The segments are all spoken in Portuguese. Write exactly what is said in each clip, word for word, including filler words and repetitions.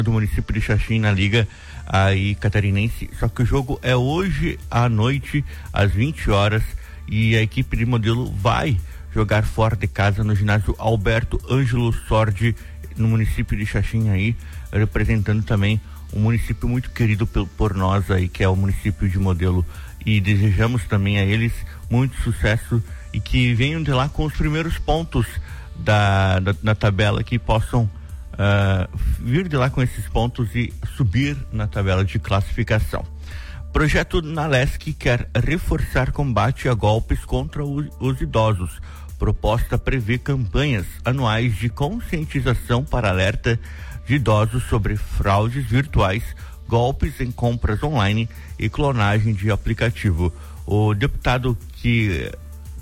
do município de Xaxim na Liga aí catarinense, só que o jogo é hoje à noite às vinte horas e a equipe de Modelo vai jogar fora de casa no ginásio Alberto Ângelo Sordi, no município de Xaxim aí, representando também um município muito querido por, por nós aí, que é o município de Modelo, e desejamos também a eles muito sucesso e que venham de lá com os primeiros pontos da, da, da tabela, que possam uh, vir de lá com esses pontos e subir na tabela de classificação. Projeto Nalesc quer reforçar combate a golpes contra os, os idosos. Proposta prevê campanhas anuais de conscientização para alerta de idosos sobre fraudes virtuais, golpes em compras online e clonagem de aplicativo. O deputado que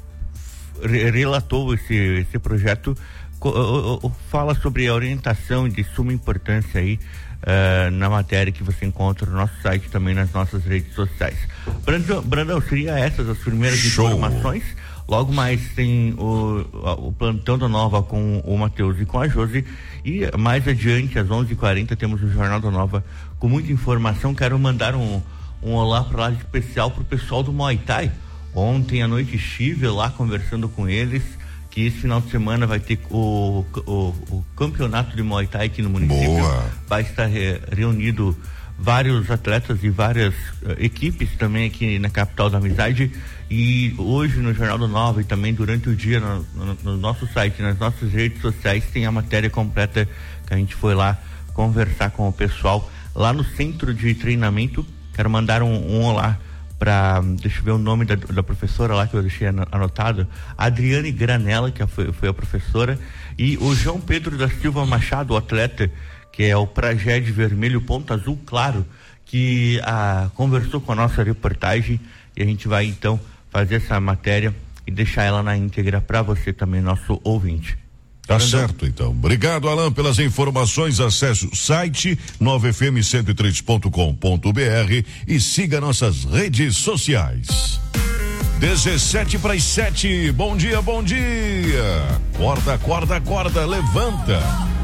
re- relatou esse, esse projeto co- uh, fala sobre a orientação de suma importância aí uh, na matéria que você encontra no nosso site e também nas nossas redes sociais. Brandão, Brandão, seria essas as primeiras Show. informações. Logo mais tem o, o plantão da Nova com o Matheus e com a Josi, e mais adiante às onze e quarenta temos o Jornal da Nova com muita informação. Quero mandar um, um olá para lá de especial pro pessoal do Muay Thai. Ontem à noite estive lá conversando com eles, que esse final de semana vai ter o, o, o campeonato de Muay Thai aqui no município. Boa. Vai estar re, reunido vários atletas e várias uh, equipes também aqui na capital da amizade. E hoje no Jornal do Nova e também durante o dia no, no, no nosso site, nas nossas redes sociais, tem a matéria completa que a gente foi lá conversar com o pessoal lá no centro de treinamento. Quero mandar um, um olá para, deixa eu ver o nome da, da professora lá que eu deixei anotado, Adriane Granella, que foi, foi a professora, e o João Pedro da Silva Machado, o atleta, que é o Praged Vermelho Ponto Azul Claro, que ah, conversou com a nossa reportagem, e a gente vai então fazer essa matéria e deixar ela na íntegra para você também, nosso ouvinte. Tá Brandão? Certo, então. Obrigado, Alan, pelas informações. Acesse o site nove f m cento e três ponto com ponto b r e siga nossas redes sociais. dezessete para as sete. Bom dia, bom dia. Acorda, acorda, acorda, levanta.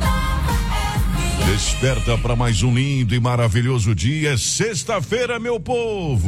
Desperta para mais um lindo e maravilhoso dia. É sexta-feira, meu povo.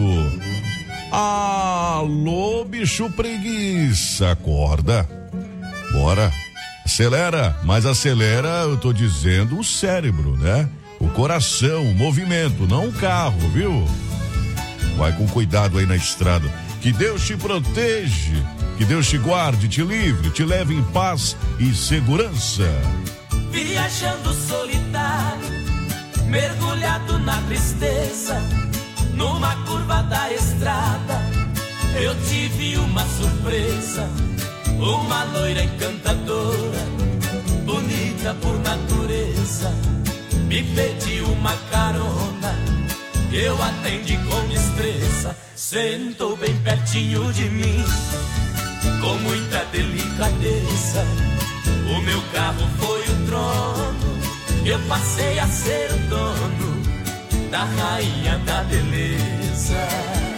Alô, bicho preguiça, acorda. Bora. Acelera, mas acelera, eu tô dizendo, o cérebro, né? O coração, o movimento, não o carro, viu? Vai com cuidado aí na estrada. Que Deus te proteja, que Deus te guarde, te livre, te leve em paz e segurança. Viajando solitário, mergulhado na tristeza, numa curva da estrada, eu tive uma surpresa. Uma loira encantadora, bonita por natureza, me pediu uma carona, eu atendi com destreza. Sentou bem pertinho de mim, com muita delicadeza. O meu carro foi o trono, eu passei a ser o dono da rainha da beleza.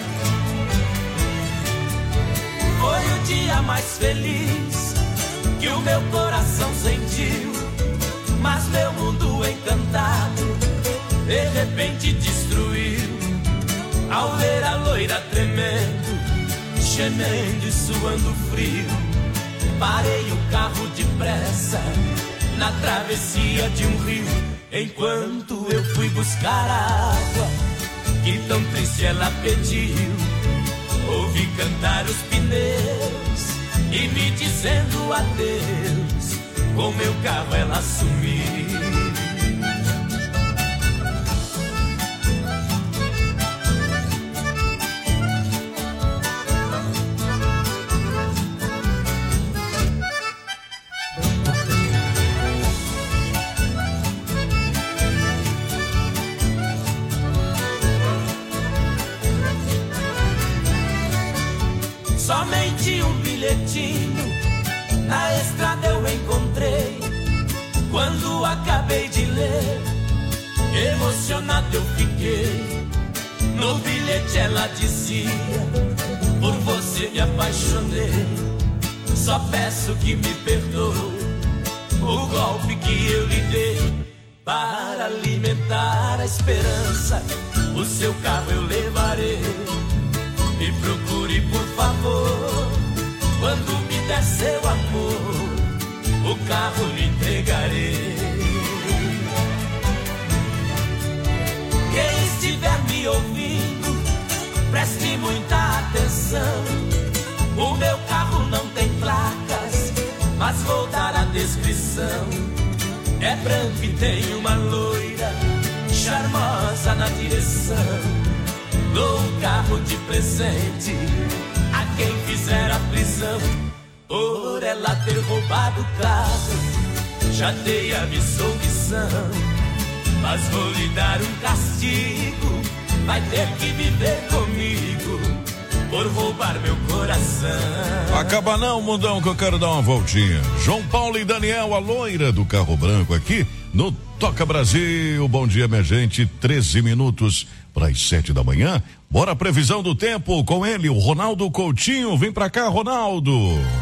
Foi o dia mais feliz que o meu coração sentiu, mas meu mundo encantado de repente destruiu, ao ver a loira tremendo, gemendo e suando frio. Parei o carro depressa na travessia de um rio, enquanto eu fui buscar água que tão triste ela pediu. Ouvi cantar os pneus e me dizendo adeus, com meu carro ela sumiu. Somente um bilhetinho na estrada eu encontrei. Quando acabei de ler, emocionado eu fiquei. No bilhete ela dizia: por você me apaixonei. Só peço que me perdoe o golpe que eu lhe dei. Para alimentar a esperança, o seu carro eu levarei. Me procure, por favor, quando me der seu amor, o carro lhe entregarei. Quem estiver me ouvindo, preste muita atenção. O meu carro não tem placas, mas vou dar a descrição. É branco e tem uma loira charmosa na direção. Dou um carro de presente a quem fizer a prisão. Por ela ter roubado o carro, já dei a missão. Mas vou lhe dar um castigo, vai ter que viver comigo por roubar meu coração. Acaba não, mundão, que eu quero dar uma voltinha. João Paulo e Daniel, a loira do carro branco aqui no Toca Brasil. Bom dia, minha gente, treze minutos para as sete da manhã. Bora a previsão do tempo com ele, o Ronaldo Coutinho. Vem pra cá, Ronaldo.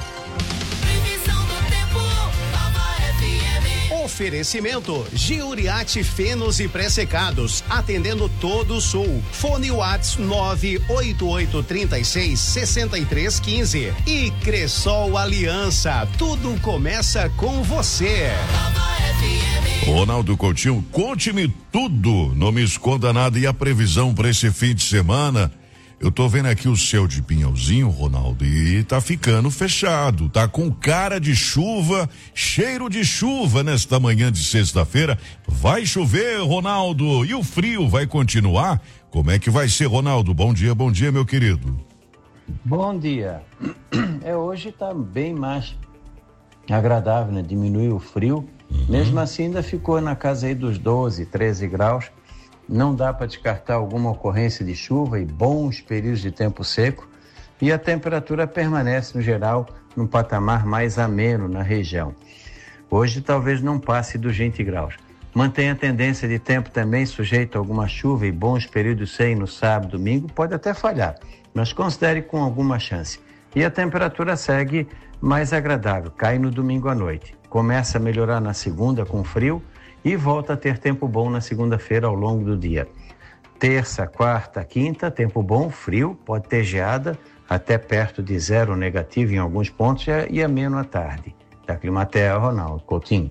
Oferecimento Giuriate Fenos e Pré-Secados, atendendo todo o sul. Fone Whats nove oito oito três seis, seis três um cinco. E Cressol Aliança, tudo começa com você. Ronaldo Coutinho, conte-me tudo, não me esconda nada. E a previsão para esse fim de semana? Eu tô vendo aqui o céu de Pinhalzinho, Ronaldo, e tá ficando fechado, tá com cara de chuva, cheiro de chuva nesta manhã de sexta-feira. Vai chover, Ronaldo, e o frio vai continuar? Como é que vai ser, Ronaldo? Bom dia, bom dia, meu querido. Bom dia. É, hoje tá bem mais agradável, né? Diminuiu o frio, uhum. Mesmo assim ainda ficou na casa aí dos doze, treze graus. Não dá para descartar alguma ocorrência de chuva e bons períodos de tempo seco, e a temperatura permanece, no geral, num patamar mais ameno na região. Hoje talvez não passe dos vinte graus. Mantém a tendência de tempo também sujeito a alguma chuva e bons períodos sem no sábado e domingo, pode até falhar, mas considere com alguma chance. E a temperatura segue mais agradável, cai no domingo à noite. Começa a melhorar na segunda com frio, e volta a ter tempo bom na segunda-feira ao longo do dia. Terça, quarta, quinta, tempo bom, frio, pode ter geada, até perto de zero negativo em alguns pontos e ameno à tarde. Da Climatea, Ronaldo Coutinho.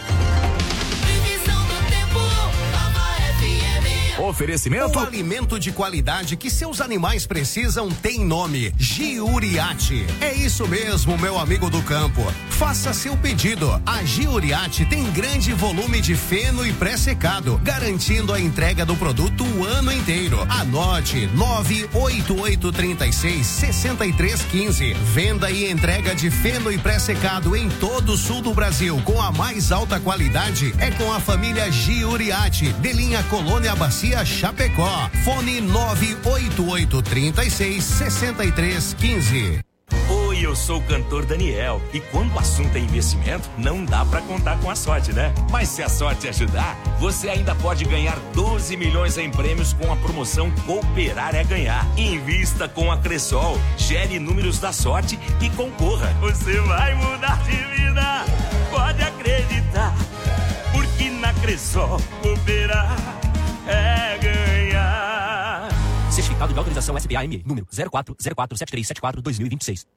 Oferecimento? O alimento de qualidade que seus animais precisam tem nome: Giuriate. É isso mesmo, meu amigo do campo. Faça seu pedido. A Giuriate tem grande volume de feno e pré-secado, garantindo a entrega do produto o ano inteiro. Anote: nove oito oito três seis, seis três um cinco. Venda e entrega de feno e pré-secado em todo o sul do Brasil com a mais alta qualidade é com a família Giuriate, de linha Colônia Bacia Chapecó. Fone nove oito oito três seis, seis três um cinco. Oi, eu sou o cantor Daniel, e quando o assunto é investimento, não dá pra contar com a sorte, né? Mas se a sorte ajudar, você ainda pode ganhar doze milhões em prêmios com a promoção Cooperar é Ganhar. Invista com a Cressol, gere números da sorte e concorra. Você vai mudar de vida, pode acreditar, porque na Cressol cooperar é ganhar. Certificado de autorização S B A M, número zero quatro zero quatro sete três sete quatro dois mil e vinte e seis.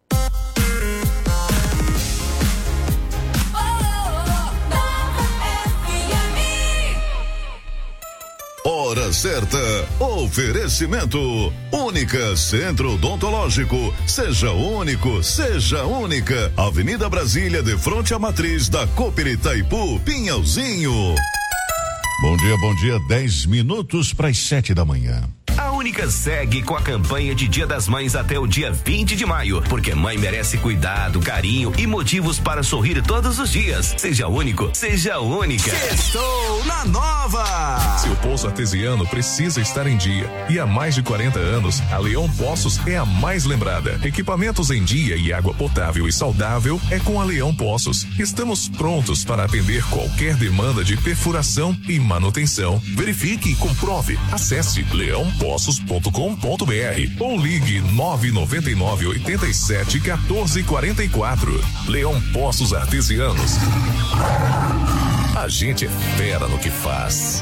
Hora certa. Oferecimento Única Centro Odontológico. Seja único, seja única. Avenida Brasília, de frente à matriz da Cooper Itaipu, Pinhalzinho. Bom dia, bom dia. Dez minutos para as sete da manhã. A Única segue com a campanha de Dia das Mães até o dia vinte de maio, porque mãe merece cuidado, carinho e motivos para sorrir todos os dias. Seja único, seja única. Estou na Nova! Seu poço artesiano precisa estar em dia. E há mais de quarenta anos, a Leão Poços é a mais lembrada. Equipamentos em dia e água potável e saudável é com a Leão Poços. Estamos prontos para atender qualquer demanda de perfuração e manutenção. Verifique e comprove. Acesse leão poços ponto com ponto br ou ligue nove nove nove oito sete um quatro quatro quatro. Leão Poços Artesianos. A gente é fera no que faz.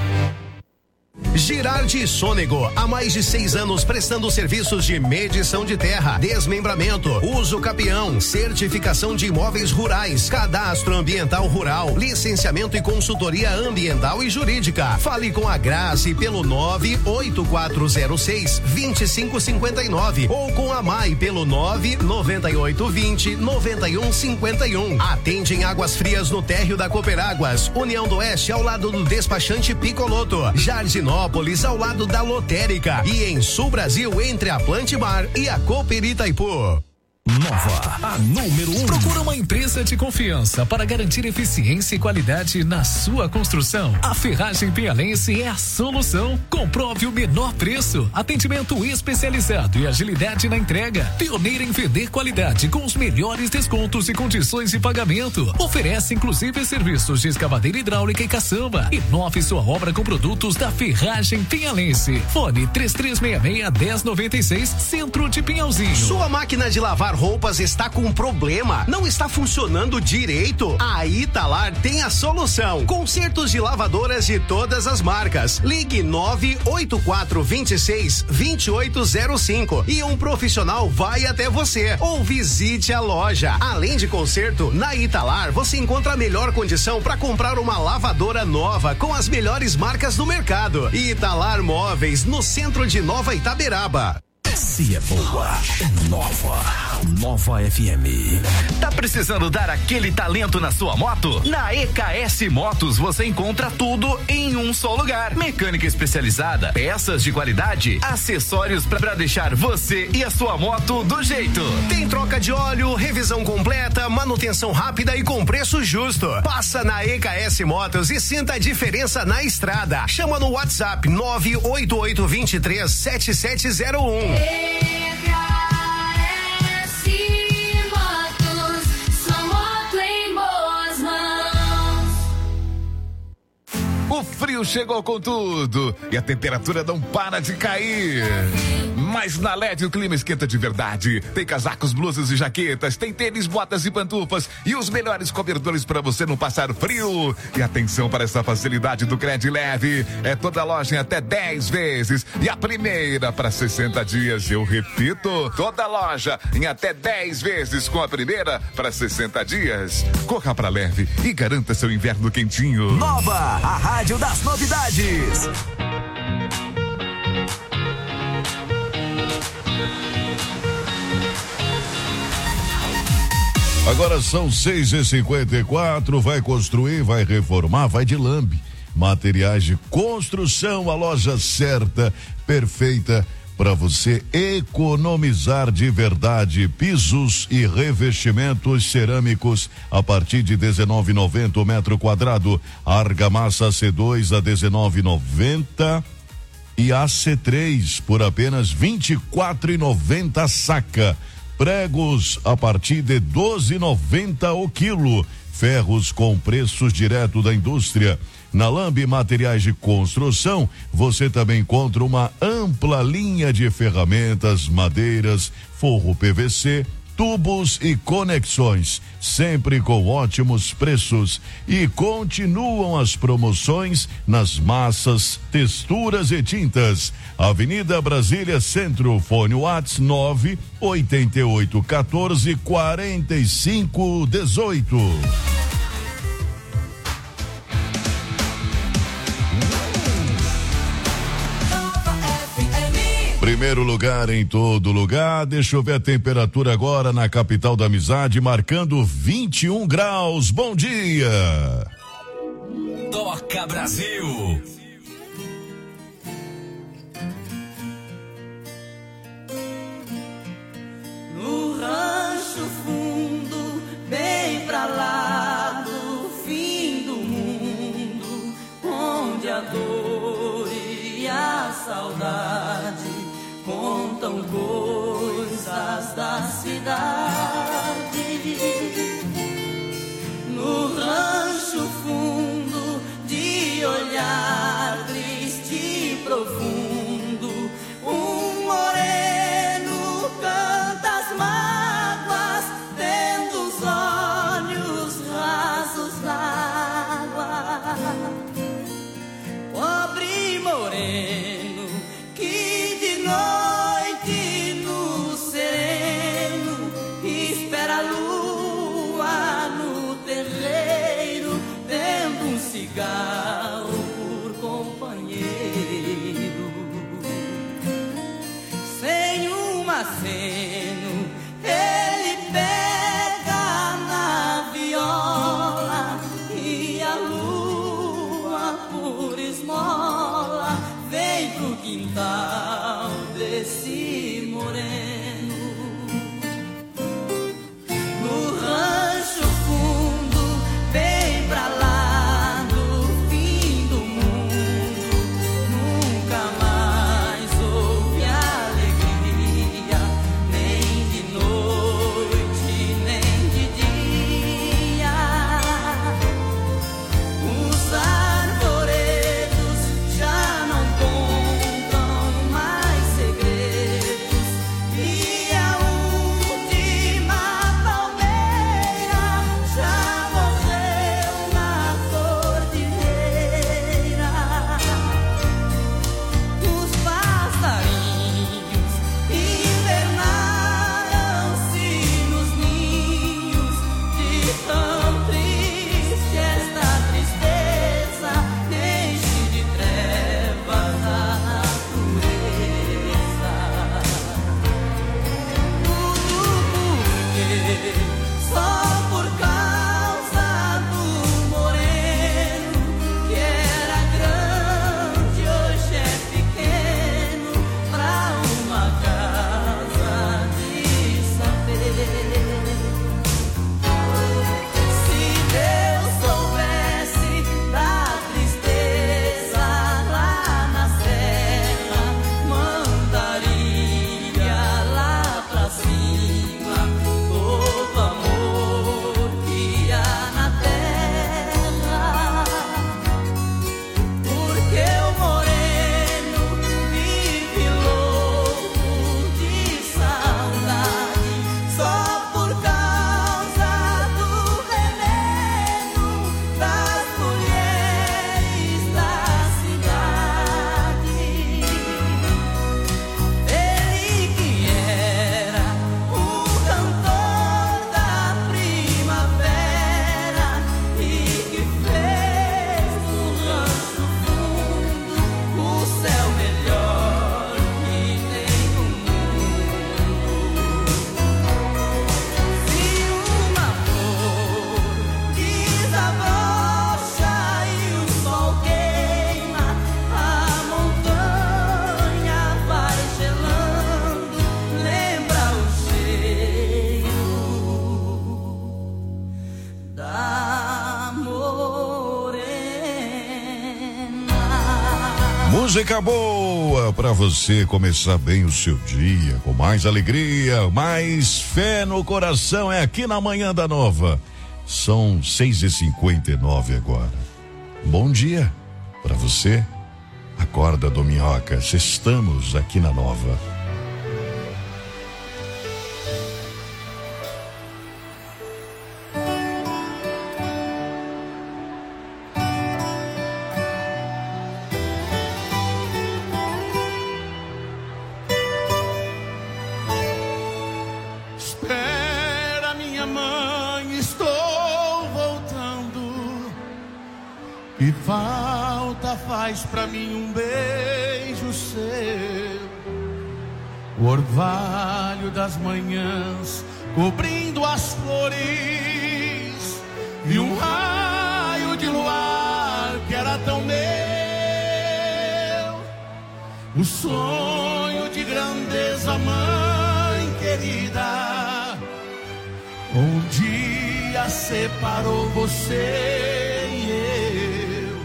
Girardi Sônego, há mais de seis anos prestando serviços de medição de terra, desmembramento, uso capião, certificação de imóveis rurais, cadastro ambiental rural, licenciamento e consultoria ambiental e jurídica. Fale com a Grazi pelo nove oito quatro zero seis, dois cinco cinco nove ou com a Mai pelo nove nove oito dois zero, nove um cinco um. Atende em Águas Frias no térreo da Cooperáguas, União do Oeste ao lado do despachante Picoloto, Jardinópolis ao lado da Lotérica e em Sul Brasil entre a Plantimar e a Cooper Itaipu. Nova, a número um. Procura uma empresa de confiança para garantir eficiência e qualidade na sua construção. A Ferragem Penhalense é a solução. Comprove o menor preço, atendimento especializado e agilidade na entrega. Pioneira em vender qualidade com os melhores descontos e condições de pagamento. Oferece inclusive serviços de escavadeira hidráulica e caçamba. Inove sua obra com produtos da Ferragem Penhalense. Fone três três seis seis, um zero nove seis, Centro de Pinhalzinho. Sua máquina de lavar roupas está com problema? Não está funcionando direito? A Italar tem a solução. Consertos de lavadoras de todas as marcas. Ligue nove oito quatro dois seis, dois oito zero cinco e um profissional vai até você ou visite a loja. Além de conserto, na Italar você encontra a melhor condição para comprar uma lavadora nova com as melhores marcas do mercado. Italar Móveis, no centro de Nova Itaberaba. Se é boa, é nova. Nova F M. Tá precisando dar aquele talento na sua moto? Na E K S Motos você encontra tudo em um só lugar. Mecânica especializada, peças de qualidade, acessórios para deixar você e a sua moto do jeito. Tem troca de óleo, revisão completa, manutenção rápida e com preço justo. Passa na E K S Motos e sinta a diferença na estrada. Chama no WhatsApp nove oito oito dois três, sete sete zero um. O frio chegou com tudo e a temperatura não para de cair. Mas na L E D o clima esquenta de verdade. Tem casacos, blusas e jaquetas, tem tênis, botas e pantufas e os melhores cobertores para você não passar frio. E atenção para essa facilidade do Cred Leve. É toda loja em até dez vezes e a primeira para sessenta dias. Eu repito, toda loja em até dez vezes com a primeira para sessenta dias. Corra para Leve e garanta seu inverno quentinho. Nova, a rádio das novidades. Agora são seis e cinquenta e quatro, vai construir, vai reformar, vai de Lambe. Materiais de construção, a loja certa, perfeita para você economizar de verdade. Pisos e revestimentos cerâmicos a partir de dezenove e noventa o metro quadrado. Argamassa C dois a dezenove e noventa e a C três por apenas vinte e quatro e noventa saca. Pregos a partir de doze e noventa o quilo. Ferros com preços direto da indústria. Na Lambe Materiais de Construção, você também encontra uma ampla linha de ferramentas, madeiras, forro P V C, tubos e conexões, sempre com ótimos preços. E continuam as promoções nas massas, texturas e tintas. Avenida Brasília Centro, fone Whats nove oito oito um quatro, quatro cinco um oito. Primeiro lugar em todo lugar. Deixa eu ver a temperatura agora na capital da amizade, marcando vinte e um graus. Bom dia. Toca Brasil. No rancho fundo, bem pra lá do fim do mundo, onde a dor e a saudade contam coisas da cidade. No rancho fundo, de olhar triste e profundo, um moreno canta as mágoas, tendo os olhos rasos d'água. companheiro. Sem um aceno, ele pega na viola e a lua por esmola vem pro quintal desse moreno. No rancho fundo, bem pra lá no fim do mundo, nunca mais houve alegria, nem de noite, nem de dia. Os arvoredos já não contam mais segredos, e a última palmeira já morreu na cordilheira. Os passarinhos invernaram-se nos ninhos, de tão triste esta tristeza enche de trevas a natureza. Tudo porque só por causa do moreno, que era grande, hoje é pequeno, pra uma casa de saber. Se Deus soubesse da tristeza lá na serra, mandaria lá pra cima todo amor que há na terra. Porque o moreno vive louco de saudade, só por causa do veneno das mulheres da cidade. Ele que era o cantor da primavera e que fez do rancho fundo o céu melhor que tem no mundo. Se uma flor desabrocha e o sol queima, a montanha vai gelando, lembra o cheiro da morena. Música boa pra você começar bem o seu dia, com mais alegria, mais fé no coração. É aqui na Manhã da Nova. São seis e cinquenta e nove agora. Bom dia pra você. Acorda do Minhoca. Estamos aqui na Nova. Espera, minha mãe, estou voltando. E falta faz pra mim um beijo seu. O orvalho das manhãs cobrindo as flores, e um raio de luar que era tão meu. O sonho de grandeza, mãe querida, um dia separou você e eu.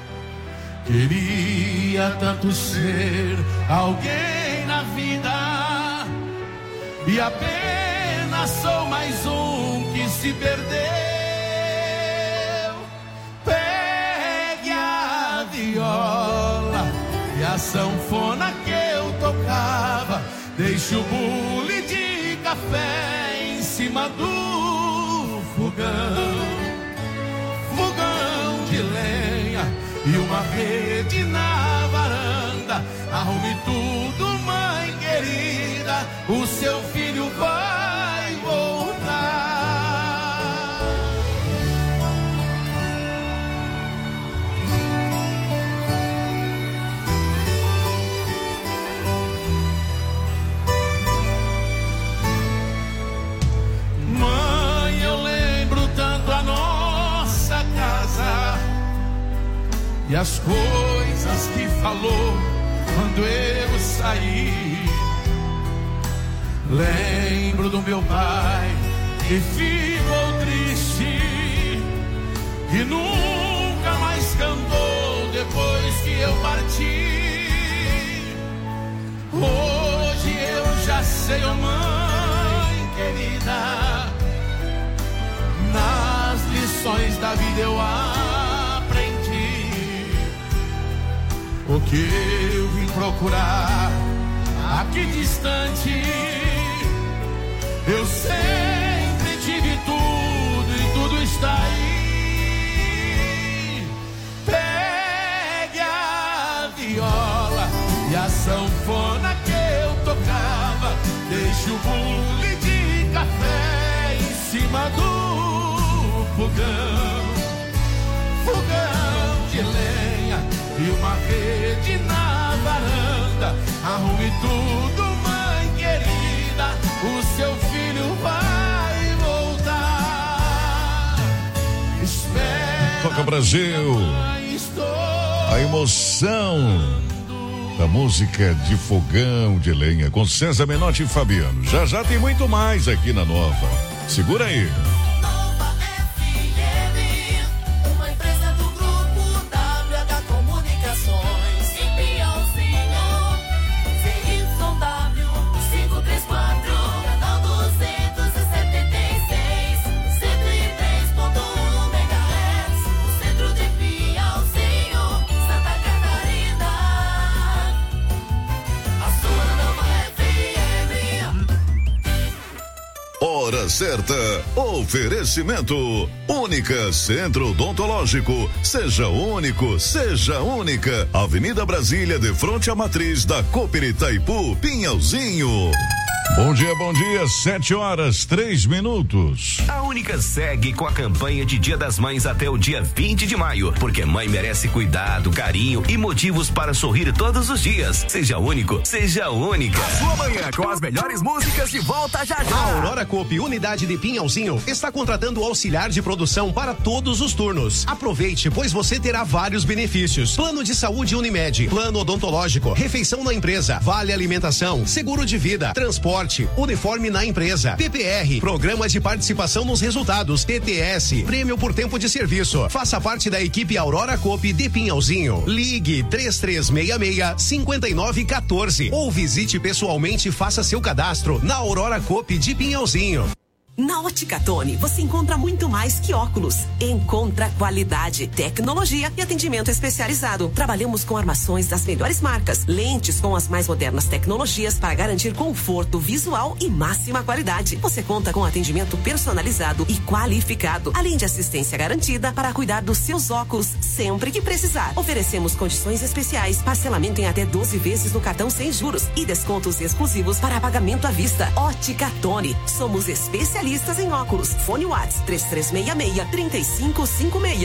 Queria tanto ser alguém na vida, e apenas sou mais um que se perdeu. Pegue a viola e a sanfona que eu tocava, deixe o bule de café em cima do fogão. Fogão de lenha e uma rede na varanda. Arrume tudo, mãe querida, o seu filho vai voltar. falou quando eu saí. Lembro do meu pai que ficou triste e nunca mais cantou depois que eu parti. Hoje eu já sei, oh mãe querida, nas lições da vida eu aprendi o que eu vim procurar aqui distante. Eu sempre tive tudo e tudo está aí. Pegue a viola e a sanfona que eu tocava, deixe o bule de café em cima do fogão, fogão de lenha e uma rede na varanda. Arrume tudo, mãe querida, o seu filho vai voltar. Espera, Toca Brasil, a emoção da música de fogão de lenha com César Menotti e Fabiano. Já já tem muito mais aqui na Nova. Segura aí. Hora certa. Oferecimento. Única Centro Odontológico. Seja único, seja única. Avenida Brasília, de frente à matriz da Cooper Itaipu, Pinhalzinho. Bom dia, bom dia, sete horas, três minutos. A Única segue com a campanha de Dia das Mães até o dia vinte de maio, porque mãe merece cuidado, carinho e motivos para sorrir todos os dias. Seja único, seja única. A sua manhã com as melhores músicas de volta já já. A Aurora Coop, unidade de Pinhalzinho, está contratando auxiliar de produção para todos os turnos. Aproveite, pois você terá vários benefícios. Plano de saúde Unimed, plano odontológico, refeição na empresa, vale alimentação, seguro de vida, transporte, uniforme na empresa, P P R, programa de participação nos resultados, T T S, prêmio por tempo de serviço. Faça parte da equipe Aurora Coop de Pinhalzinho. Ligue três três seis seis, cinco nove um quatro ou visite pessoalmente e faça seu cadastro na Aurora Coop de Pinhalzinho. Na Ótica Tony, você encontra muito mais que óculos. Encontra qualidade, tecnologia e atendimento especializado. Trabalhamos com armações das melhores marcas, lentes com as mais modernas tecnologias para garantir conforto visual e máxima qualidade. Você conta com atendimento personalizado e qualificado, além de assistência garantida para cuidar dos seus óculos sempre que precisar. Oferecemos condições especiais, parcelamento em até doze vezes no cartão sem juros e descontos exclusivos para pagamento à vista. Ótica Tony, somos especialistas em óculos. Fone WhatsApp três três seis seis, três cinco cinco seis.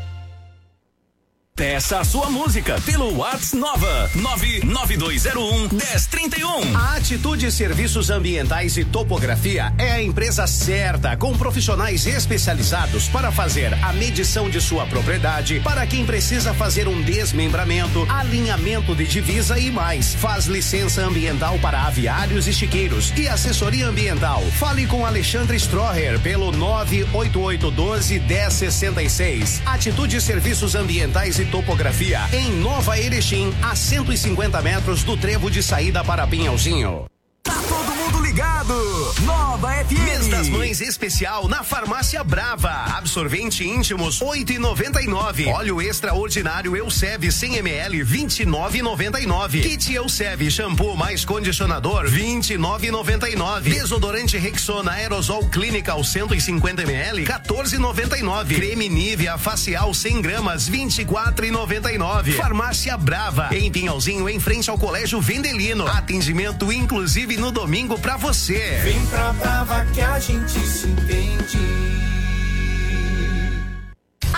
Peça a sua música pelo WhatsApp Nova nove nove dois zero um, um zero três um. A Atitude Serviços Ambientais e Topografia é a empresa certa, com profissionais especializados para fazer a medição de sua propriedade, para quem precisa fazer um desmembramento, alinhamento de divisa e mais. Faz licença ambiental para aviários e chiqueiros e assessoria ambiental. Fale com Alexandre Stroher pelo nove oito oito um dois, um zero seis seis. Atitude Serviços Ambientais e Topografia, em Nova Erechim, a cento e cinquenta metros do trevo de saída para Pinhalzinho. Tá todo mundo ligado! Nova F M. Mês das Mães especial na Farmácia Brava. Absorvente íntimos oito e noventa e nove. Óleo extraordinário Elsev cem mililitros vinte e nove e noventa e nove. Kit Elsev shampoo mais condicionador vinte e nove e noventa e nove. Desodorante Rexona Aerosol Clinical cento e cinquenta mililitros quatorze e noventa e nove. Creme Nivea facial cem gramas vinte e quatro e noventa e nove. Farmácia Brava, em Pinhalzinho, em frente ao Colégio Vendelino. Atendimento inclusive no domingo pra você. Vem pra Brava que a gente se entende. A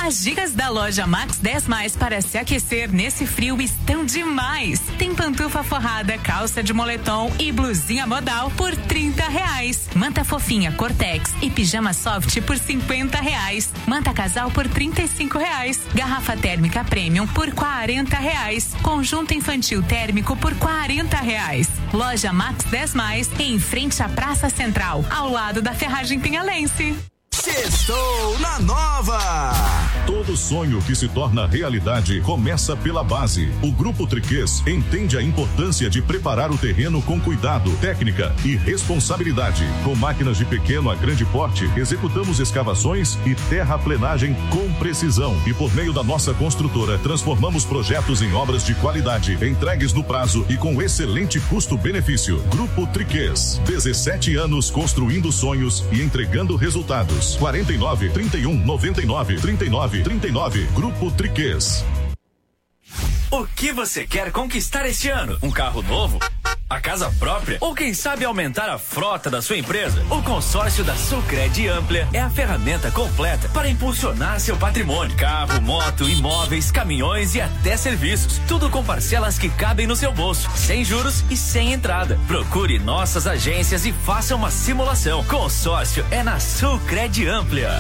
As dicas da loja Max dez mais para se aquecer nesse frio estão demais. Tem pantufa forrada, calça de moletom e blusinha modal por trinta reais. Manta fofinha Cortex e pijama soft por cinquenta reais. Manta casal por trinta e cinco reais. Garrafa térmica premium por quarenta reais. Conjunto infantil térmico por quarenta reais. Loja Max dez mais, em frente à Praça Central, ao lado da Ferragem Pinhalense. Sextou na Nova! Todo sonho que se torna realidade começa pela base. O Grupo Triquês entende a importância de preparar o terreno com cuidado, técnica e responsabilidade. Com máquinas de pequeno a grande porte, executamos escavações e terraplenagem com precisão. E por meio da nossa construtora, transformamos projetos em obras de qualidade, entregues no prazo e com excelente custo-benefício. Grupo Triquês, dezessete anos construindo sonhos e entregando resultados. quarenta e nove, trinta e um, noventa e nove, trinta e nove, trinta e nove. Grupo Triquês. O que você quer conquistar este ano? Um carro novo? A casa própria? Ou quem sabe aumentar a frota da sua empresa? O consórcio da Sulcred Amplia é a ferramenta completa para impulsionar seu patrimônio. Carro, moto, imóveis, caminhões e até serviços. Tudo com parcelas que cabem no seu bolso, sem juros e sem entrada. Procure nossas agências e faça uma simulação. Consórcio é na Sulcred Amplia.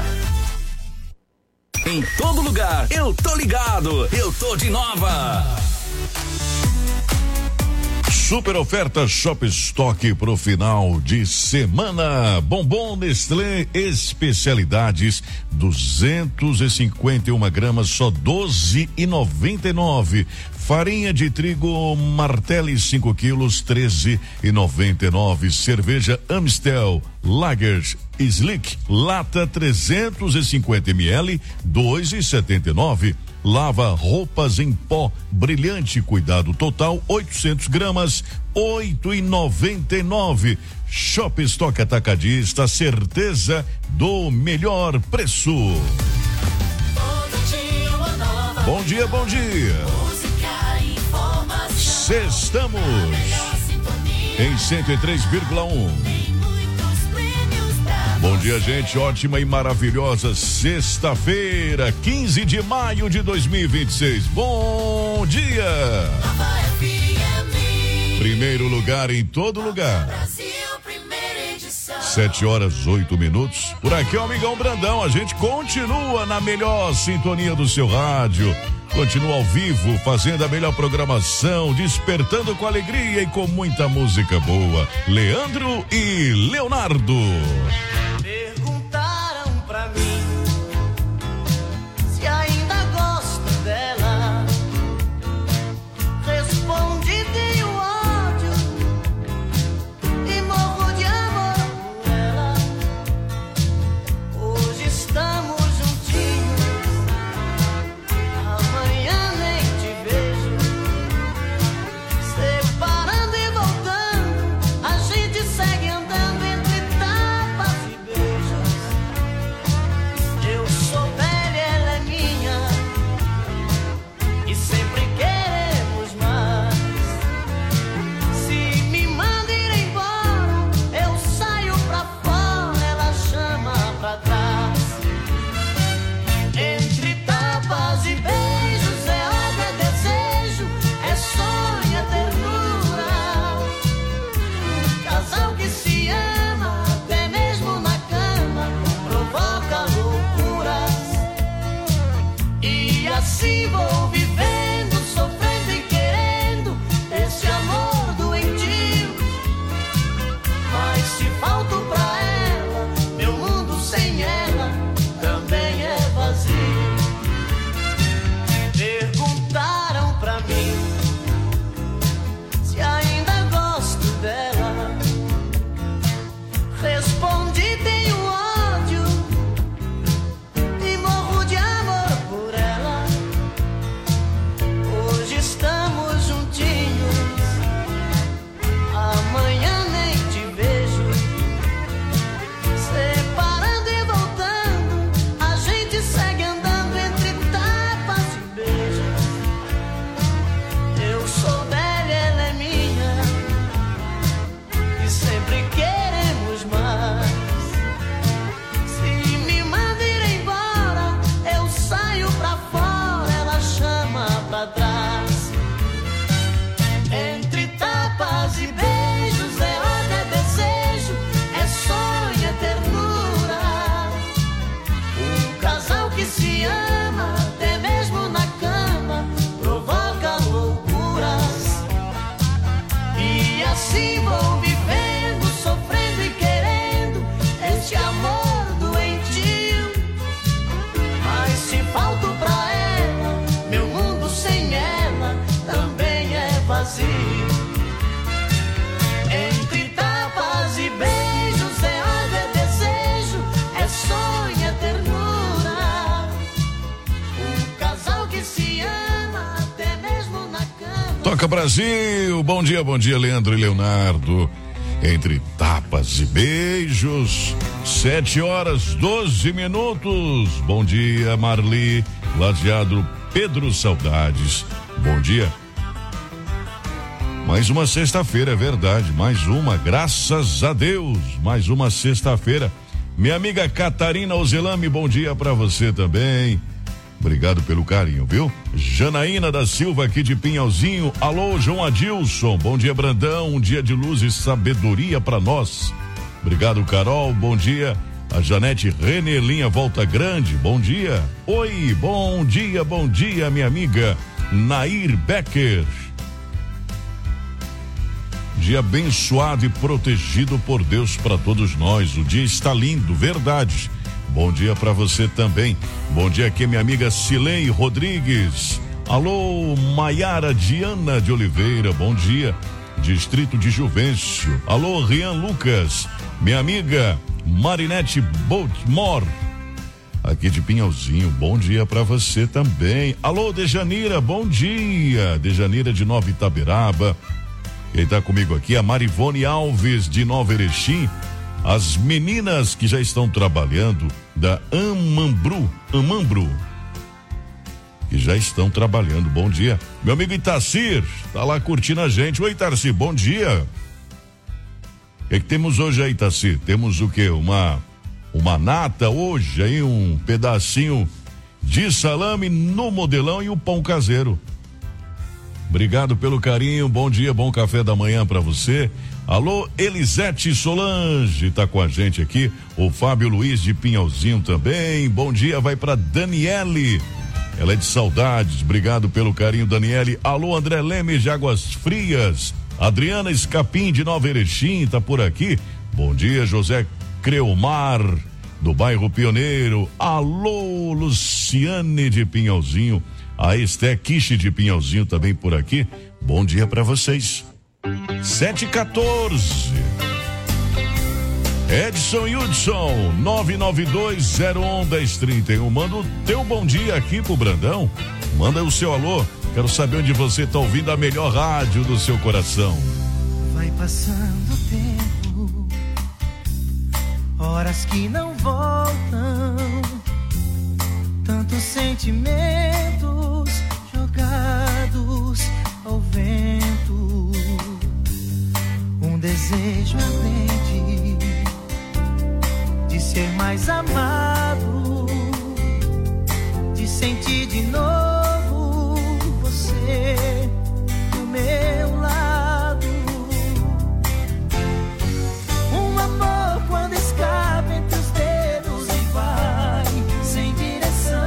Em todo lugar, eu tô ligado, eu tô de Nova. Super oferta Shop Stock pro final de semana. Bombom Nestlé especialidades duzentos e cinquenta e uma gramas, só doze e noventa e nove. Farinha de trigo Martelli cinco quilos, treze e noventa e nove. Cerveja Amstel Lager Slick lata trezentos e cinquenta mililitros, dois e setenta e nove. Lava roupas em pó brilhante, cuidado total, oitocentos gramas, oito e noventa e nove. Shop Stock Atacadista, certeza do melhor preço. Bom dia, bom dia. Sextamos em cento e três vírgula um. Bom dia, gente. Ótima e maravilhosa sexta-feira, quinze de maio de dois mil e vinte e seis. Bom dia. Primeiro lugar em todo lugar. Sete horas, oito minutos. Por aqui é o Amigão Brandão. A gente continua na melhor sintonia do seu rádio. Continua ao vivo, fazendo a melhor programação, despertando com alegria e com muita música boa. Leandro e Leonardo. Perguntaram pra mim se ainda gosto dela. Respondi tenho ódio e morro de amor por ela. Hoje estamos juntinhos, amanhã nem te vejo. Separando e voltando, a gente segue andando entre tapas e beijos. Brasil. Entre tapas e beijos é ave, é desejo, é sonho, é ternura. O casal que se ama até mesmo na cama. Toca Brasil, bom dia, bom dia, Leandro e Leonardo. Entre tapas e beijos, sete horas, doze minutos. Bom dia, Marli, Lajeado, Pedro Saudades. Bom dia. Mais uma sexta-feira, é verdade, mais uma, graças a Deus, mais uma sexta-feira. Minha amiga Catarina Ozelame, bom dia pra você também. Obrigado pelo carinho, viu? Janaína da Silva aqui de Pinhalzinho. Alô, João Adilson. Bom dia, Brandão. Um dia de luz e sabedoria pra nós. Obrigado, Carol. Bom dia. A Janete Renelinha Volta Grande. Bom dia. Oi, bom dia, bom dia, minha amiga Nair Becker. Dia abençoado e protegido por Deus para todos nós. O dia está lindo, verdade. Bom dia para você também. Bom dia aqui, minha amiga Cilei Rodrigues. Alô, Maiara Diana de Oliveira. Bom dia. Distrito de Juvencio. Alô, Rian Lucas. Minha amiga Marinete Boltmore, aqui de Pinhalzinho. Bom dia para você também. Alô, Dejanira. Bom dia. Dejanira de Nova Itaberaba. Quem tá comigo aqui, a Marivone Alves de Nova Erechim. As meninas que já estão trabalhando da Amambru, Amambru, que já estão trabalhando. Bom dia. Meu amigo Itacir, tá lá curtindo a gente. Oi, Itacir, bom dia. O que, que temos hoje aí, Itacir? Temos o quê? Uma, uma nata hoje aí, um pedacinho de salame no modelão e o pão caseiro. Obrigado pelo carinho, bom dia, bom café da manhã pra você. Alô, Elisete Solange tá com a gente aqui, o Fábio Luiz de Pinhalzinho também, bom dia, vai pra Daniele, ela é de Saudades, obrigado pelo carinho, Daniele. Alô, André Leme de Águas Frias, Adriana Escapim de Nova Erechim tá por aqui, bom dia, José Creomar do bairro Pioneiro. Alô, Luciane de Pinhalzinho, a Esté Quiche de Pinhalzinho também por aqui, bom dia pra vocês. sete e quatorze. Edson Hudson, nove nove dois zero um um zero três um. Manda o teu bom dia aqui pro Brandão. Manda o seu alô. Quero saber onde você tá ouvindo a melhor rádio do seu coração. Vai passando o tempo, horas que não voltam, tantos sentimentos jogados ao vento. Um desejo ardente de ser mais amado, de sentir de novo você do meu lado. Um amor quando escapa entre os dedos e vai sem direção.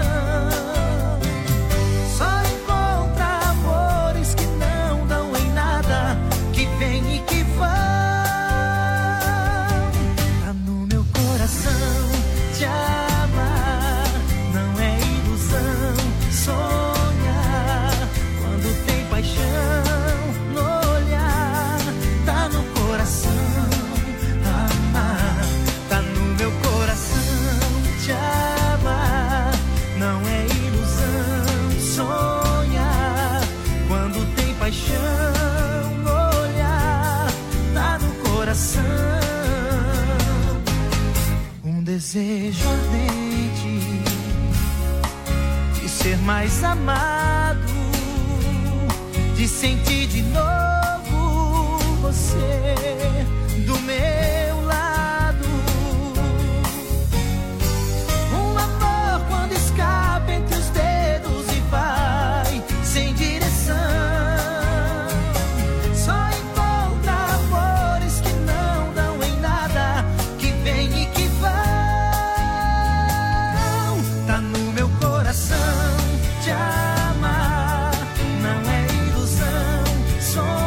Só encontra amores que não dão em nada, que vem e que vão. Tá no meu coração te amar, não é ilusão. Sonhar quando tem paixão no olhar. Tá no coração amar, tá no meu coração te amar, não é ilusão. Sonhar quando tem paixão no olhar. Tá no coração um desejo ardente de ser mais amado, de sentir de novo você do meu lado. Um amor quando escapa entre os dedos e vai sem direção. Só encontra amores que não dão em nada, que vem e que vão. Tá no meu coração te amar, não é ilusão. Sonhar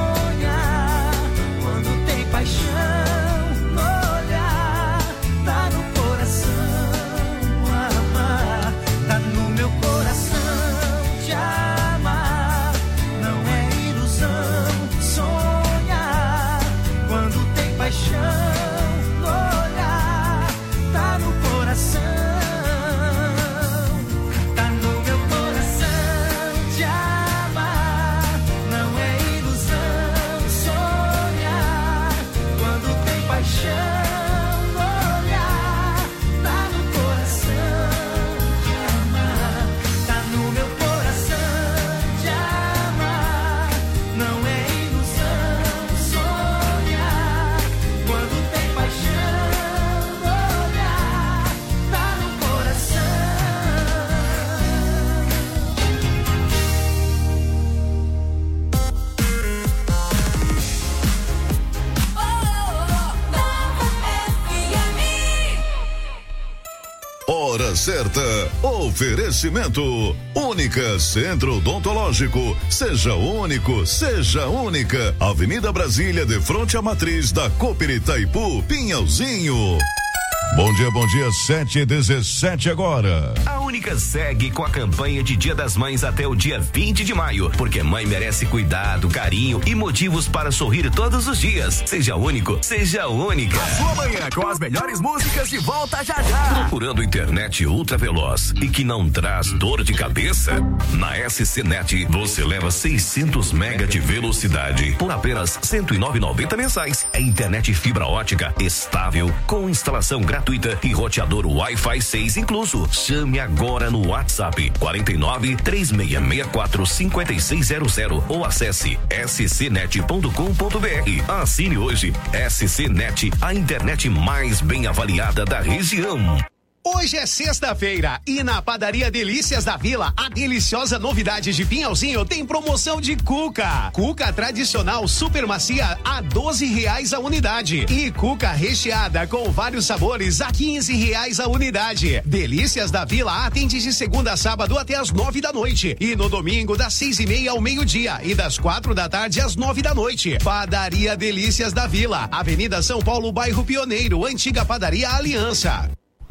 hora certa. Oferecimento Única Centro Odontológico. Seja único, seja única. Avenida Brasília, de frente à matriz da Cooper Itaipu, Pinhalzinho. Bom dia, bom dia, sete e dezessete agora. A Única segue com a campanha de Dia das Mães até o dia vinte de maio, porque mãe merece cuidado, carinho e motivos para sorrir todos os dias. Seja único, seja única. A sua manhã com as melhores músicas de volta já já. Procurando internet ultra veloz e que não traz dor de cabeça? Na S C Net você leva seiscentos mega de velocidade por apenas cento e nove reais e noventa centavos mensais. É internet fibra ótica estável com instalação gratuita e roteador Wi-Fi seis incluso. Chame agora no WhatsApp quarenta e nove, três seis seis quatro, cinco seis zero zero ou acesse s c net ponto com ponto b r. Assine hoje. S C Net, a internet mais bem avaliada da região. Hoje é sexta-feira e na Padaria Delícias da Vila, a deliciosa novidade de Pinhalzinho tem promoção de cuca. Cuca tradicional super macia a doze reais a unidade e cuca recheada com vários sabores a quinze reais a unidade. Delícias da Vila atende de segunda a sábado até as nove da noite e no domingo das seis e meia ao meio-dia e das quatro da tarde às nove da noite. Padaria Delícias da Vila, Avenida São Paulo, bairro Pioneiro, antiga Padaria Aliança.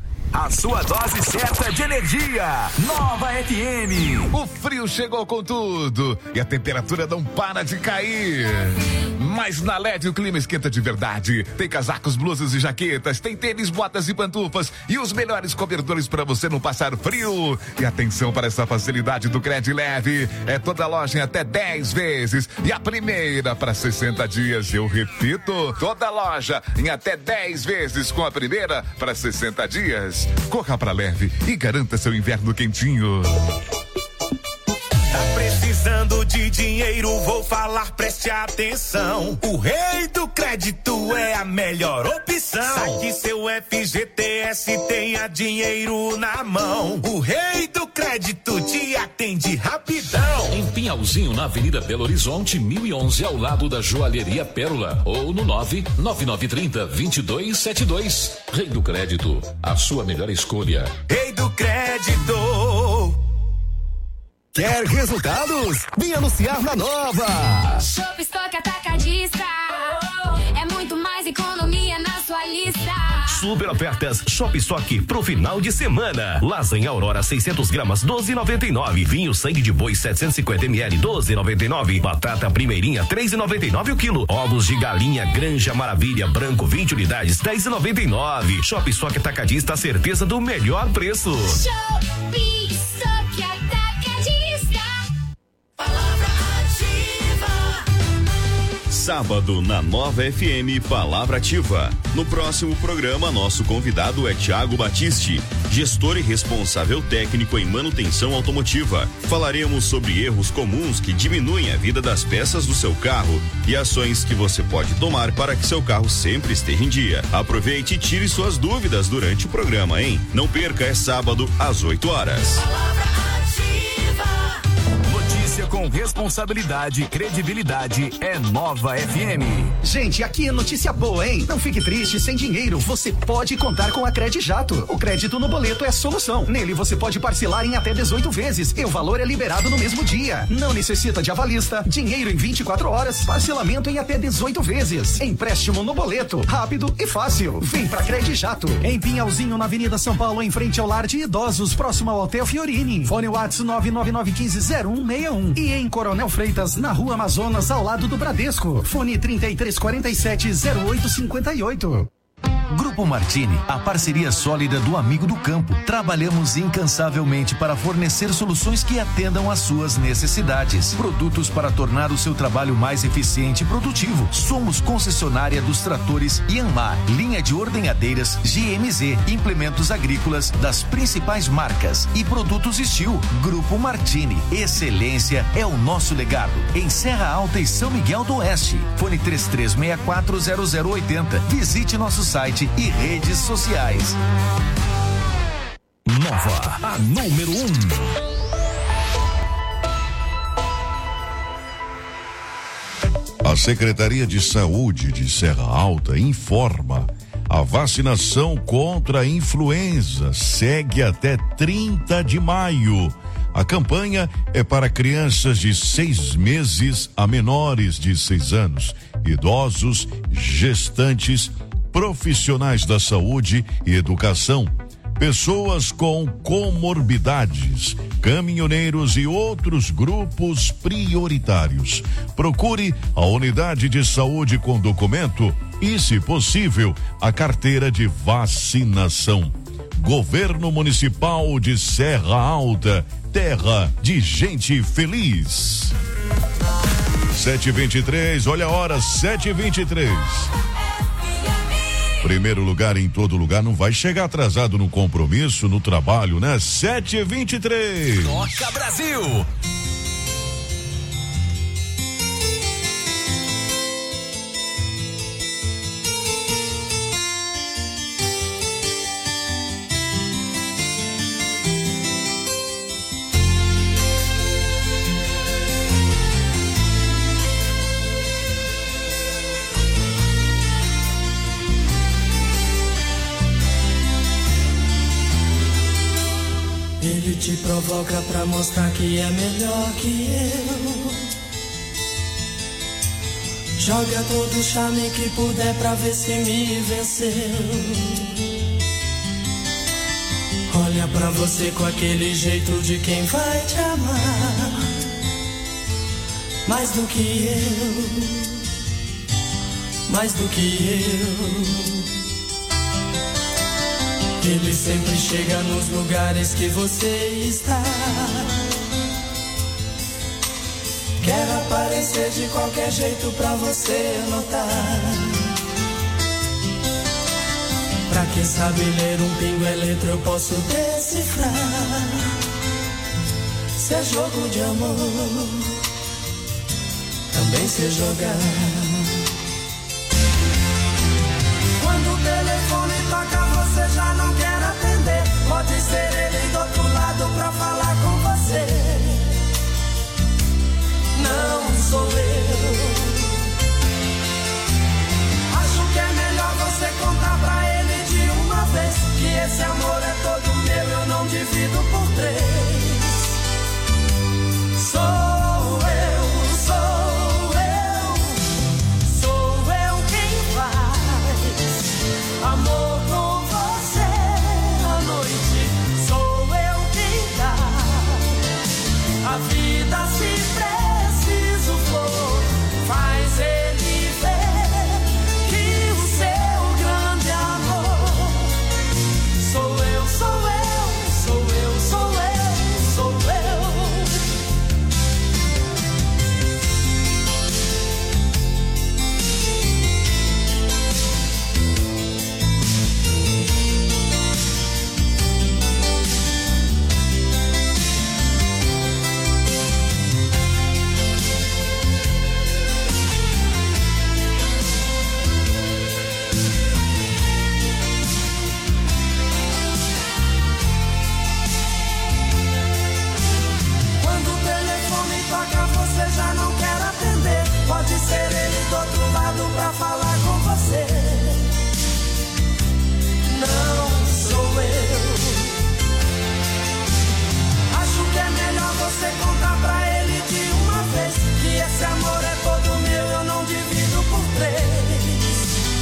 A sua dose certa de energia. Nova F M. O frio chegou com tudo e a temperatura não para de cair. Mas na L E D o clima esquenta de verdade. Tem casacos, blusas e jaquetas, tem tênis, botas e pantufas e os melhores cobertores para você não passar frio. E atenção para essa facilidade do Cred Leve. É toda loja em até dez vezes e a primeira para sessenta dias. Eu repito, toda loja em até dez vezes com a primeira para sessenta dias. Corra pra Leve e garanta seu inverno quentinho. Tá precisando de dinheiro, vou falar, preste atenção. O Rei do Crédito é a melhor opção. Saque seu F G T S, tenha dinheiro na mão. O Rei do Crédito te atende rapidão. Em Pinhalzinho, na Avenida Belo Horizonte, mil e onze, ao lado da Joalheria Pérola. Ou no nove nove nove três zero, dois dois sete dois. Rei do Crédito, a sua melhor escolha. Rei do Crédito. Quer resultados? Vem anunciar na Nova. Shop Stock Atacadista. É muito mais economia na sua lista. Super ofertas Shop Stock pro final de semana. Lasanha Aurora seiscentos gramas, doze e noventa e nove. Vinho sangue de boi setecentos e cinquenta mililitros, doze e noventa e nove. Batata primeirinha, três e noventa e nove o quilo. Ovos de galinha Granja Maravilha branco, vinte unidades, dez e noventa e nove. Shop Stock Atacadista, a certeza do melhor preço. Shop Stock Atacadista. Palavra ativa. Sábado na Nova F M, Palavra Ativa. No próximo programa, nosso convidado é Thiago Batiste, gestor e responsável técnico em manutenção automotiva. Falaremos sobre erros comuns que diminuem a vida das peças do seu carro e ações que você pode tomar para que seu carro sempre esteja em dia. Aproveite e tire suas dúvidas durante o programa, hein? Não perca, é sábado às oito horas. Com responsabilidade e credibilidade é Nova F M. Gente, aqui é notícia boa, hein? Não fique triste sem dinheiro. Você pode contar com a Credijato. O crédito no boleto é solução. Nele você pode parcelar em até dezoito vezes e o valor é liberado no mesmo dia. Não necessita de avalista, dinheiro em vinte e quatro horas, parcelamento em até dezoito vezes. Empréstimo no boleto, rápido e fácil. Vem pra Credijato. Em Pinhalzinho, na Avenida São Paulo, em frente ao Lar de Idosos, próximo ao Hotel Fiorini. Fone WhatsApp nove nove nove um cinco zero um seis um. E em Coronel Freitas, na Rua Amazonas, ao lado do Bradesco. Fone trinta e três quarenta e sete, zero oito cinquenta e oito. Grupo Martini, a parceria sólida do amigo do campo. Trabalhamos incansavelmente para fornecer soluções que atendam às suas necessidades. Produtos para tornar o seu trabalho mais eficiente e produtivo. Somos concessionária dos tratores Yanmar, linha de ordenhadeiras G M Z, implementos agrícolas das principais marcas e produtos Steel. Grupo Martini, excelência é o nosso legado. Em Serra Alta e São Miguel do Oeste. Fone três três seis quatro zero zero oito zero. Visite nosso site e redes sociais. Nova, a número um. A Secretaria de Saúde de Serra Alta informa A vacinação contra a influenza segue até trinta de maio. A campanha é para crianças de seis meses a menores de seis anos, idosos, gestantes, profissionais da saúde e educação, pessoas com comorbidades, caminhoneiros e outros grupos prioritários. Procure a unidade de saúde com documento e, se possível, a carteira de vacinação. Governo Municipal de Serra Alta, terra de gente feliz. sete e vinte e três, olha a hora, sete e vinte e três. Primeiro lugar em todo lugar, não vai chegar atrasado no compromisso, no trabalho, né? sete e vinte e três. Toca Brasil. Ele te provoca pra mostrar que é melhor que eu. Joga todo o charme que puder pra ver se me venceu. Olha pra você com aquele jeito de quem vai te amar mais do que eu, mais do que eu. Ele sempre chega nos lugares que você está. Quer aparecer de qualquer jeito pra você notar. Pra quem sabe ler um pingo é letra, eu posso decifrar. Se é jogo de amor, também sei jogar. Quando o telefone toca, você já não quer atender. Pode ser ele do outro lado pra falar com você. Não sou eu. Acho que é melhor você contar pra ele de uma vez que esse amor é todo meu, eu não divido por três. Sou eu, sou eu, sou eu quem faz amor com você à noite. Sou eu quem dá a vida se preciso for. Faz ele ver que o seu grande amor sou eu, sou eu, sou eu, sou eu, sou eu. Quando o telefone toca, você já não quer atender. Pode ser ele do outro lado pra falar com você. Não sou eu. Acho que é melhor você contar pra ele de uma vez que esse amor é todo meu, eu não divido por três.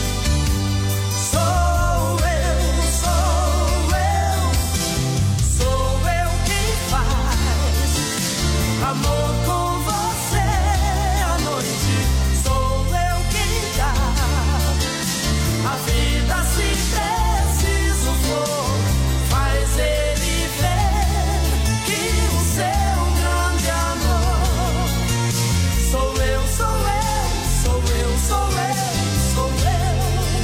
Sou eu, sou eu, sou eu quem faz amor com você à noite. Sou eu quem dá a vida se preciso for. Faz ele ver que o seu grande amor sou eu, sou eu, sou eu, sou eu, sou eu.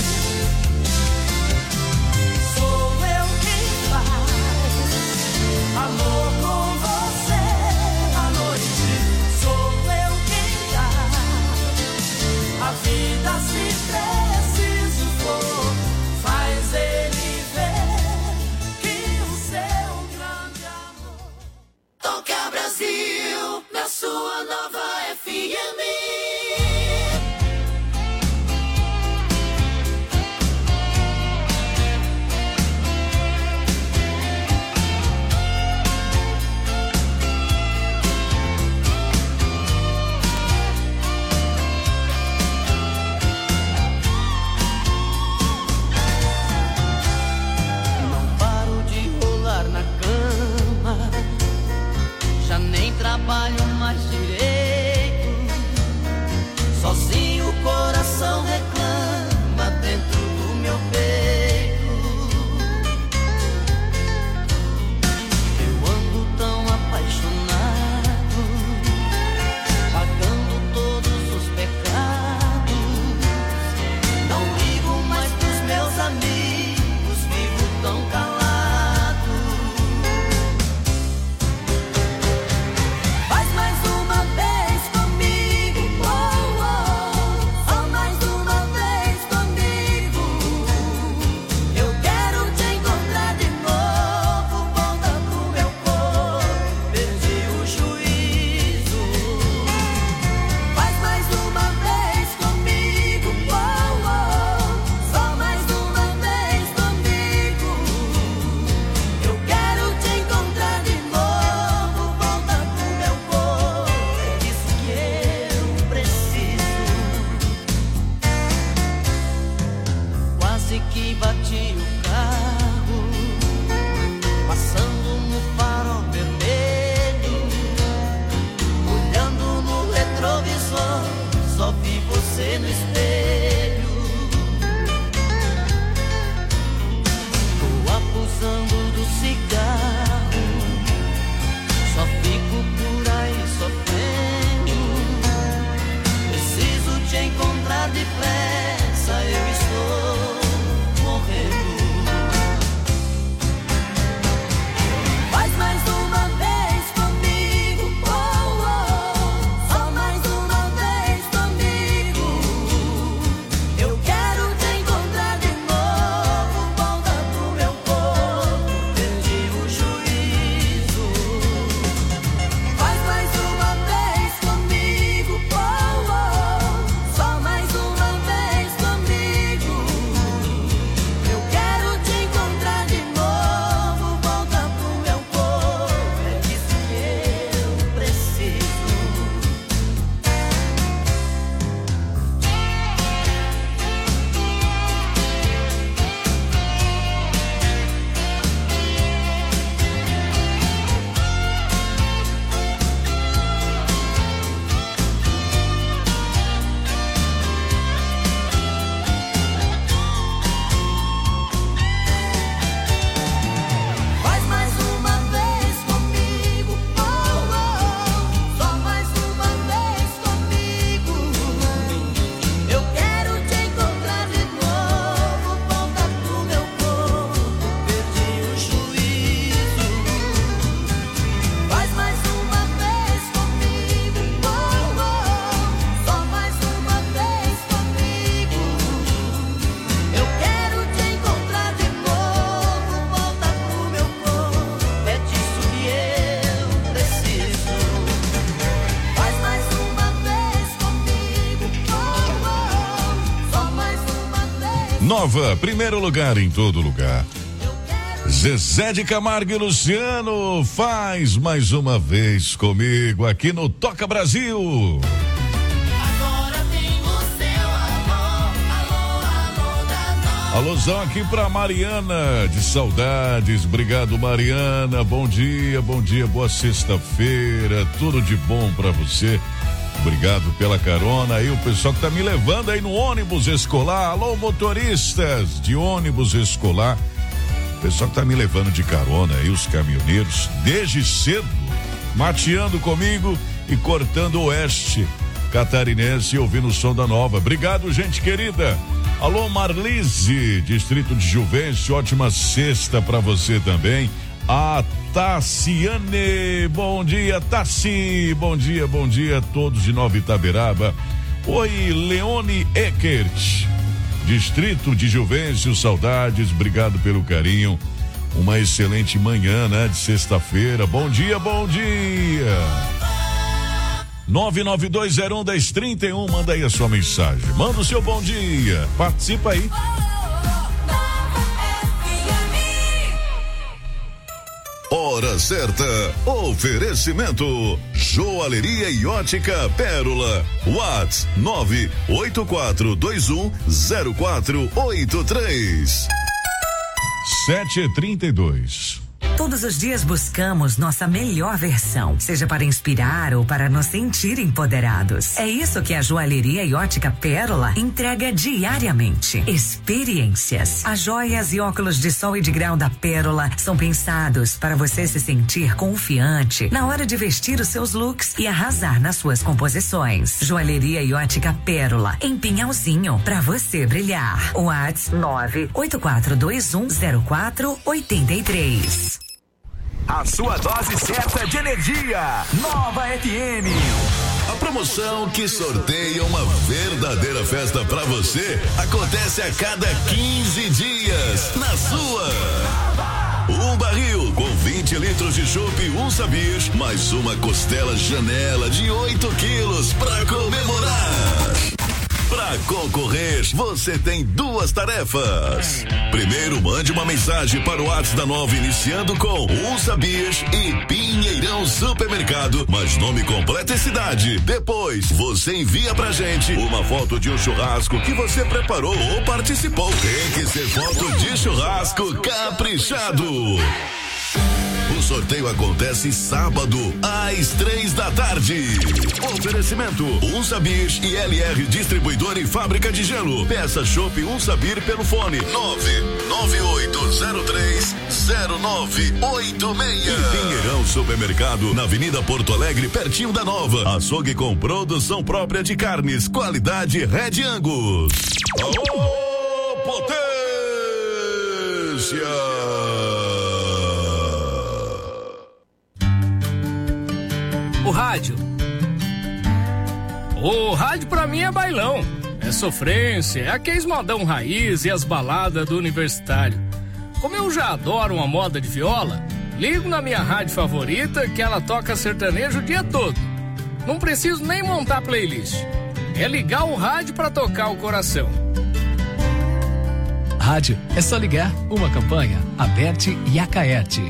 Sou eu quem faz amor com você à noite. Sou eu quem dá a vida se preciso for. Faz ele ver que o seu grande amor. Toca Brasil na sua nova F M. Nova, primeiro lugar em todo lugar. Zezé de Camargo e Luciano faz mais uma vez comigo aqui no Toca Brasil. Agora tem o seu alô, alô, alô da nova. Alôzão aqui pra Mariana, de saudades. Obrigado, Mariana. Bom dia, bom dia, boa sexta-feira. Tudo de bom pra você. Obrigado pela carona aí, o pessoal que tá me levando aí no ônibus escolar. Alô, motoristas de ônibus escolar. O pessoal que tá me levando de carona aí, os caminhoneiros, desde cedo, mateando comigo e cortando o oeste catarinense, ouvindo o som da nova. Obrigado, gente querida. Alô, Marlise, distrito de Juvencio, ótima sexta pra você também. A Tassiane, bom dia, Tassi, bom dia, bom dia a todos de Nova Itaberaba. Oi, Leone Eckert, distrito de Juvencio, saudades, obrigado pelo carinho. Uma excelente manhã, né, de sexta-feira. Bom dia, bom dia. nove nove dois zero um, um zero três um, manda aí a sua mensagem. Manda o seu bom dia. Participa aí. Hora certa. Oferecimento Joalheria e Ótica Pérola. Whats nove oito quatro dois um zero quatro oito três. sete e trinta e dois. Todos os dias buscamos nossa melhor versão, seja para inspirar ou para nos sentir empoderados. É isso que a Joalheria e Ótica Pérola entrega diariamente. Experiências. As joias e óculos de sol e de grau da Pérola são pensados para você se sentir confiante na hora de vestir os seus looks e arrasar nas suas composições. Joalheria e Ótica Pérola, em Pinhalzinho, para você brilhar. WhatsApp nove oito quatro dois um zero quatro oito três. A sua dose certa de energia. Nova F M. A promoção que sorteia uma verdadeira festa pra você acontece a cada quinze dias na sua. Um barril com vinte litros de chopp, um Sabir, mais uma costela Janela de oito quilos pra comemorar. Pra concorrer, você tem duas tarefas. Primeiro, mande uma mensagem para o WhatsApp da Nova, iniciando com um Sabir e Pinheirão Supermercado, mas nome completo e cidade. Depois, você envia pra gente uma foto de um churrasco que você preparou ou participou. Tem que ser foto de churrasco caprichado. O sorteio acontece sábado, às três da tarde. Oferecimento: Um Sabir e L R Distribuidor e Fábrica de Gelo. Peça chopp Um Sabir pelo fone nove nove oito zero três zero nove oito seis. E Pinheirão Supermercado, na Avenida Porto Alegre, pertinho da Nova. Açougue com produção própria de carnes, qualidade Red Angus. Aô, potência! O rádio. O rádio pra mim é bailão, é sofrência, é aqueles modão raiz e as baladas do universitário. Como eu já adoro uma moda de viola, ligo na minha rádio favorita que ela toca sertanejo o dia todo. Não preciso nem montar playlist. É ligar o rádio pra tocar o coração. Rádio, é só ligar. Uma campanha, Aberte e Acaerte.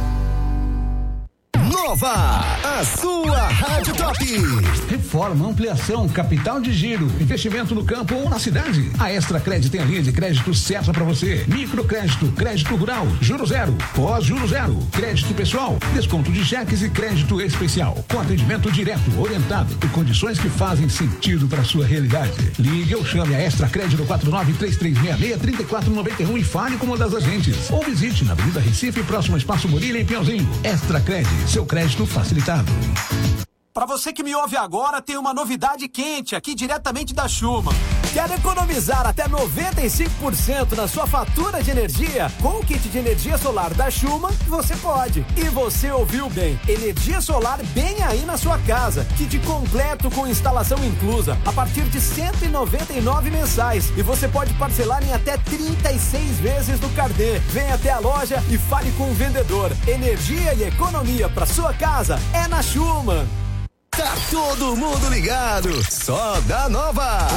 Nova, a sua Rádio Top. Reforma, ampliação, capital de giro, investimento no campo ou na cidade. A Extra Crédito tem a linha de crédito certa para você. Microcrédito, crédito rural, juro zero, pós-juro zero, crédito pessoal, desconto de cheques e crédito especial. Com atendimento direto, orientado e condições que fazem sentido para sua realidade. Ligue ou chame a Extra Crédito quatro nove três três seis seis, três quatro nove um e fale com uma das agentes. Ou visite na Avenida Recife, próximo ao Espaço Murilo, em Pinhalzinho. Extra Crédito, seu crédito facilitado. Para você que me ouve agora, tem uma novidade quente aqui diretamente da Schumann. Quer economizar até noventa e cinco por cento na sua fatura de energia? Com o kit de energia solar da Schumann, você pode. E você ouviu bem, energia solar bem aí na sua casa. Kit completo com instalação inclusa, a partir de cento e noventa e nove mensais. E você pode parcelar em até trinta e seis vezes no carnê. Vem até a loja e fale com o vendedor. Energia e economia para sua casa é na Schumann. Tá todo mundo ligado, só da Nova. Oferta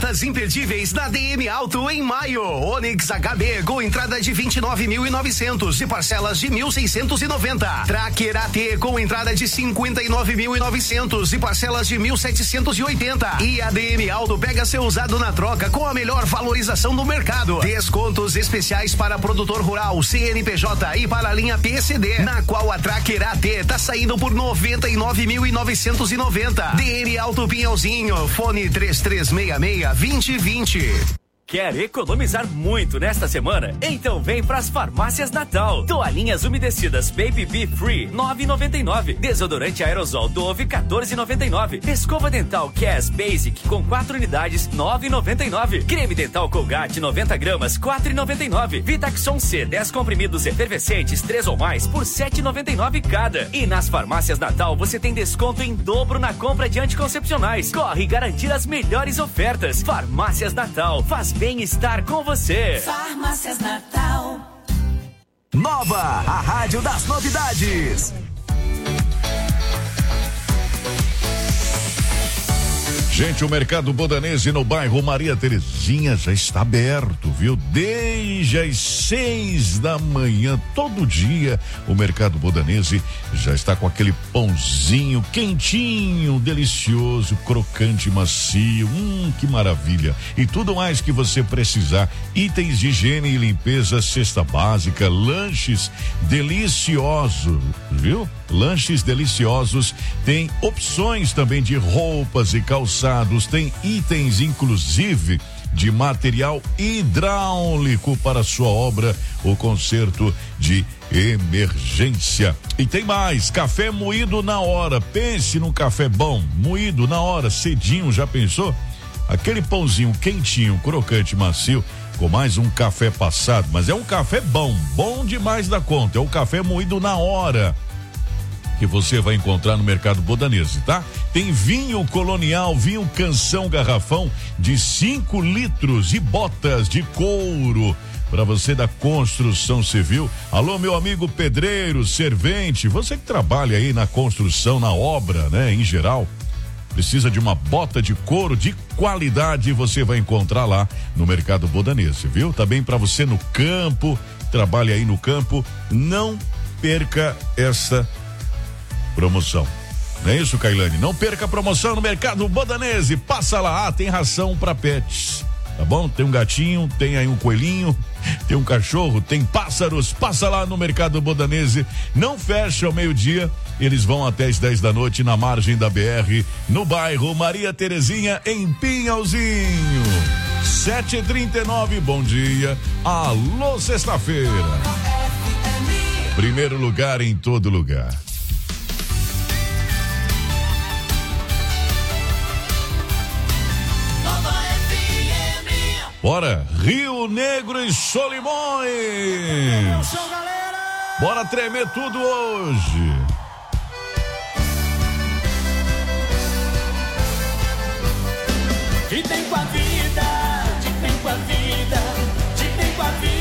ofertas imperdíveis da D M Auto em maio. Onix H B com entrada de vinte e nove mil e novecentos e parcelas de mil seiscentos e noventa. Tracker A T com entrada de cinquenta e nove mil e novecentos e parcelas de mil setecentos e oitenta. E a D M Auto pega seu usado na troca com a melhor valorização do mercado. Descontos especiais para produtor rural, C N P J e para a linha P C D, na qual a Tracker A T tá saindo por noventa e nove mil e novecentos e noventa. D M Auto Pinhalzinho, fone três três seis seis, vinte vinte. Quer economizar muito nesta semana? Então vem pras Farmácias Natal. Toalhinhas umedecidas Baby Bee Free, nove e noventa e nove. Desodorante aerosol Dove, quatorze e noventa e nove. Escova dental Cass Basic com quatro unidades, nove e noventa e nove. Creme dental Colgate noventa gramas, quatro e noventa e nove. Vitaxon C, dez comprimidos efervescentes, três ou mais por sete e noventa e nove cada. E nas Farmácias Natal você tem desconto em dobro na compra de anticoncepcionais. Corre garantir as melhores ofertas. Farmácias Natal, faz bem-estar com você. Farmácias Natal. Nova, a rádio das novidades. Gente, o Mercado Bodanese no bairro Maria Terezinha já está aberto, viu? Desde as seis da manhã, todo dia, o Mercado Bodanese já está com aquele pãozinho quentinho, delicioso, crocante, macio. Hum, que maravilha. E tudo mais que você precisar. Itens de higiene e limpeza, cesta básica, lanches deliciosos, viu? Lanches deliciosos. Tem opções também de roupas e calçados. Tem itens, inclusive, de material hidráulico para sua obra ou conserto de emergência. E tem mais, café moído na hora. Pense num café bom, moído na hora, cedinho, já pensou? Aquele pãozinho quentinho, crocante, macio, com mais um café passado, mas é um café bom, bom demais da conta. É o café moído na hora que você vai encontrar no Mercado Bodanese, tá? Tem vinho colonial, vinho Canção garrafão de cinco litros e botas de couro para você da construção civil. Alô, meu amigo pedreiro, servente, você que trabalha aí na construção, na obra, né, em geral, precisa de uma bota de couro de qualidade, você vai encontrar lá no Mercado Bodanese, viu? Também para você no campo, trabalha aí no campo, não perca essa promoção. Não é isso, Cailane? Não perca a promoção no Mercado Bodanese. Passa lá, ah, tem ração para pets, tá bom? Tem um gatinho, tem aí um coelhinho, tem um cachorro, tem pássaros. Passa lá no Mercado Bodanese. Não fecha ao meio-dia, eles vão até as dez da noite na margem da B R, no bairro Maria Terezinha, em Pinhalzinho. sete e trinta e nove, bom dia. Alô, sexta-feira. Primeiro lugar em todo lugar. Bora, Rio Negro e Solimões. Bora tremer tudo hoje. De bem com a vida, de bem com a vida, de bem com a vida.